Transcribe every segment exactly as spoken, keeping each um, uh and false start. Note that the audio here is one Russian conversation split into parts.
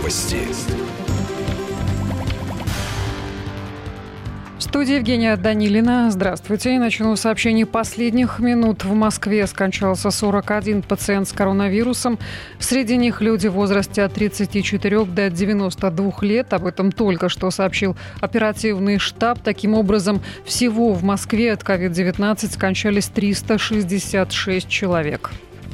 Новости. В студии Евгения Данилина. Здравствуйте. Начну с сообщений последних минут. В Москве скончался сорок один пациент с коронавирусом. Среди них люди в возрасте от тридцати четырёх до девяноста двух лет. Об этом только что сообщил оперативный штаб. Таким образом, всего в Москве от ковид девятнадцать скончались триста шестьдесят шесть человек.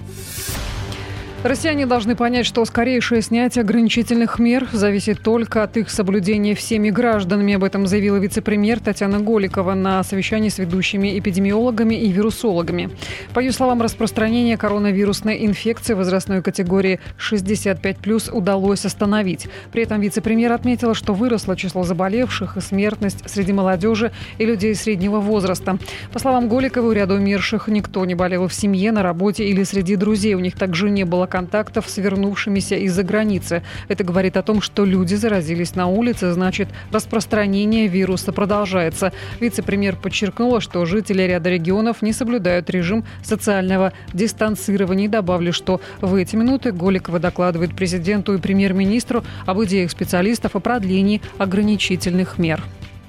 Россияне должны понять, что скорейшее снятие ограничительных мер зависит только от их соблюдения всеми гражданами. Об этом заявила вице-премьер Татьяна Голикова на совещании с ведущими эпидемиологами и вирусологами. По ее словам, распространение коронавирусной инфекции возрастной категории шестьдесят пять плюс удалось остановить. При этом вице-премьер отметила, что выросло число заболевших и смертность среди молодежи и людей среднего возраста. По словам Голиковой, у ряда умерших никто не болел в семье, на работе или среди друзей. У них также не было контактов с вернувшимися из-за границы. Это говорит о том, что люди заразились на улице, значит, распространение вируса продолжается. Вице-премьер подчеркнула, что жители ряда регионов не соблюдают режим социального дистанцирования. И добавили, что в эти минуты Голикова докладывает президенту и премьер-министру об идеях специалистов о продлении ограничительных мер.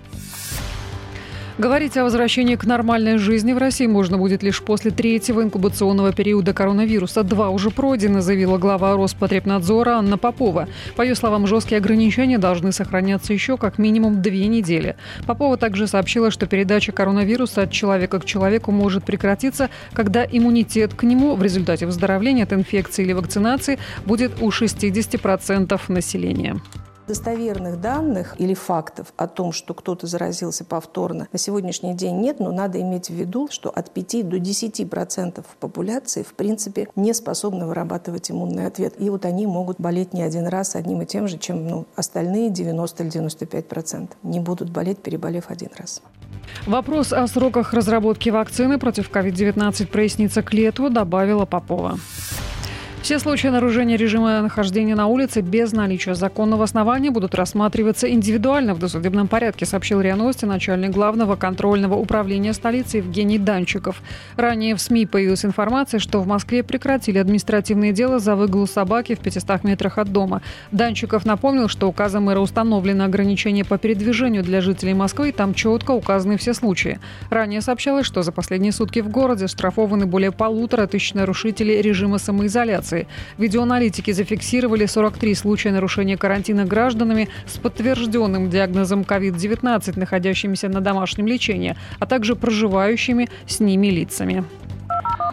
Говорить о возвращении к нормальной жизни в России можно будет лишь после третьего инкубационного периода коронавируса. Два уже пройдены, заявила глава Роспотребнадзора Анна Попова. По ее словам, жесткие ограничения должны сохраняться еще как минимум две недели. Попова также сообщила, что передача коронавируса от человека к человеку может прекратиться, когда иммунитет к нему в результате выздоровления от инфекции или вакцинации будет у шестидесяти процентов населения. Достоверных данных или фактов о том, что кто-то заразился повторно, на сегодняшний день нет, но надо иметь в виду, что от пяти до десяти процентов популяции, в принципе, не способны вырабатывать иммунный ответ. И вот они могут болеть не один раз одним и тем же, чем ну, остальные девяносто или девяносто пять процентов не будут болеть, переболев один раз. Вопрос о сроках разработки вакцины против ковид девятнадцать прояснится к лету, добавила Попова. Все случаи нарушения режима нахождения на улице без наличия законного основания будут рассматриваться индивидуально в досудебном порядке, сообщил РИА Новости начальник главного контрольного управления столицы Евгений Данчиков. Ранее в СМИ появилась информация, что в Москве прекратили административные дела за выгул собаки в пятистах метрах от дома. Данчиков напомнил, что указом мэра установлены ограничения по передвижению для жителей Москвы, и там четко указаны все случаи. Ранее сообщалось, что за последние сутки в городе штрафованы более полутора тысяч нарушителей режима самоизоляции. Видеоаналитики зафиксировали сорок три случая нарушения карантина гражданами с подтвержденным диагнозом ковид девятнадцать, находящимися на домашнем лечении, а также проживающими с ними лицами.